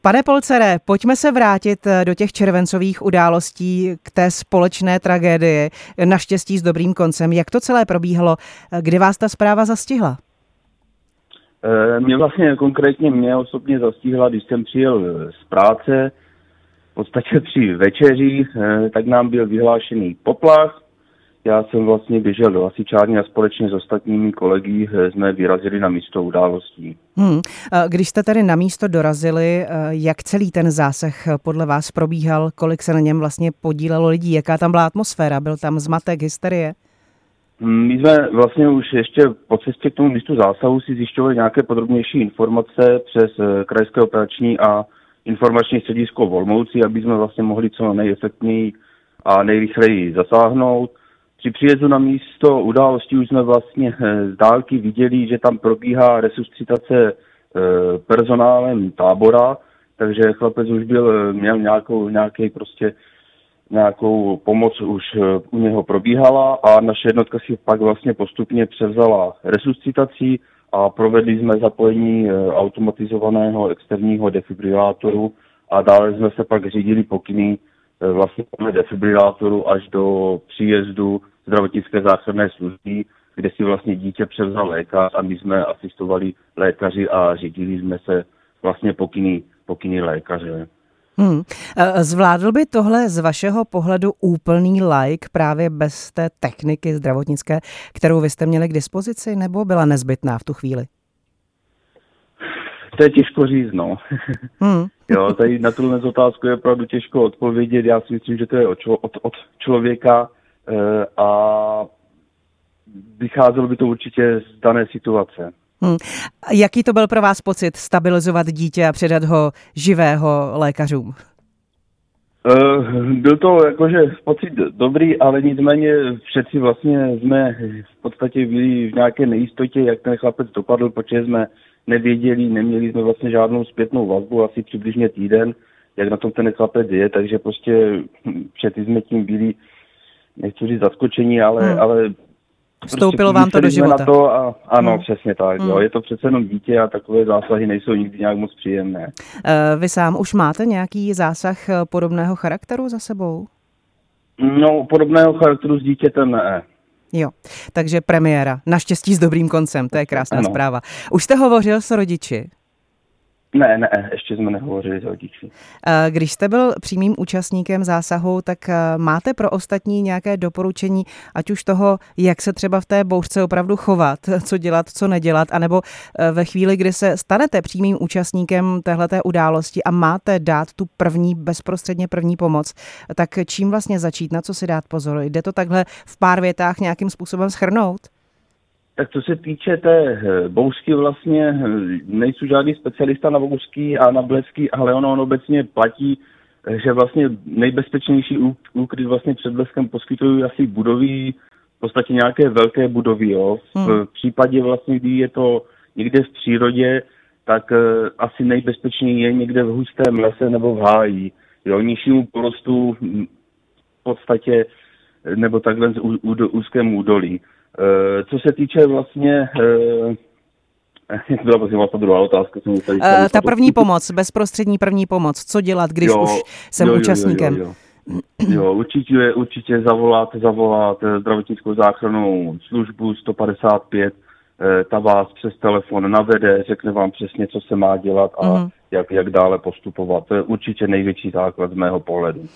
Pane Polcere, pojďme se vrátit do těch červencových událostí k té společné tragédii, naštěstí s dobrým koncem. Jak to celé probíhalo? Kdy vás ta zpráva zastihla? Mě osobně zastihla, když jsem přijel z práce, v podstatě při večeři, tak nám byl vyhlášený poplach. Já jsem vlastně běžel do hasičárny a společně s ostatními kolegy jsme vyrazili na místo událostí. Když jste tedy na místo dorazili, jak celý ten zásah podle vás probíhal, kolik se na něm vlastně podílelo lidí, jaká tam byla atmosféra, byl tam zmatek, hysterie? My jsme vlastně už ještě po cestě k tomu místu zásahu si zjišťovali nějaké podrobnější informace přes krajské operační a informační středisko v Olomouci, aby jsme vlastně mohli co nejefektněji a nejrychleji zasáhnout. Při příjezdu na místo událostí už jsme vlastně z dálky viděli, že tam probíhá resuscitace personálem tábora, takže chlapec už měl nějakou pomoc už u něho probíhala a naše jednotka si pak vlastně postupně převzala resuscitaci a provedli jsme zapojení automatizovaného externího defibrilátoru a dále jsme se pak řídili pokyny vlastně podle defibrilátoru až do příjezdu zdravotnické záchranné služby, kde si vlastně dítě převzal lékař a my jsme asistovali lékaři a řídili jsme se vlastně pokyny lékaře. Zvládl by tohle z vašeho pohledu úplný laik právě bez té techniky zdravotnické, kterou vy jste měli k dispozici, nebo byla nezbytná v tu chvíli? To je těžko říct, no. Jo, tady na tuhle otázku je opravdu těžko odpovědět. Já si myslím, že to je od člověka a vycházelo by to určitě z dané situace. Jaký to byl pro vás pocit stabilizovat dítě a předat ho živého lékařům? Byl to jakože pocit dobrý, ale nicméně všetci vlastně jsme v podstatě byli v nějaké nejistotě, jak ten chlapec dopadl, protože jsme nevěděli, neměli jsme vlastně žádnou zpětnou vazbu, asi přibližně týden, jak na tom ten chlapec je, takže prostě všetci jsme tím byli, nechci říct zaskočení, ale vstoupilo vám to do života. Na to ano, přesně tak. Jo. Je to přece jenom dítě a takové zásahy nejsou nikdy nějak moc příjemné. Vy sám už máte nějaký zásah podobného charakteru za sebou? No, podobného charakteru s dítětem ne. Jo, takže premiéra. Naštěstí s dobrým koncem, to je krásná zpráva. Už jste hovořil s rodiči? Ne, ještě jsme nehovořili s rodiči. Když jste byl přímým účastníkem zásahu, tak máte pro ostatní nějaké doporučení, ať už toho, jak se třeba v té bouřce opravdu chovat, co dělat, co nedělat, anebo ve chvíli, kdy se stanete přímým účastníkem téhleté události a máte dát tu bezprostředně první pomoc, tak čím vlastně začít, na co si dát pozor? Jde to takhle v pár větách nějakým způsobem shrnout? Tak co se týče té bouřky, vlastně nejsou žádný specialista na bouřky a na blesky, ale ono obecně platí, že vlastně nejbezpečnější úkryt vlastně před bleskem poskytují asi budovy, v podstatě nějaké velké budovy. Jo. V případě vlastně, kdy je to někde v přírodě, tak asi nejbezpečněji je někde v hustém lese nebo v háji. Jo, nižšímu porostu v podstatě nebo takhle úzkém údolí. Co se týče vlastně, byla prosím ta druhá otázka. Ta první pomoc, bezprostřední první pomoc, co dělat, když už jsem účastníkem? Jo, určitě zavolat zdravotnickou záchrannou službu 155, ta vás přes telefon navede, řekne vám přesně, co se má dělat a jak dále postupovat. To je určitě největší základ z mého pohledu.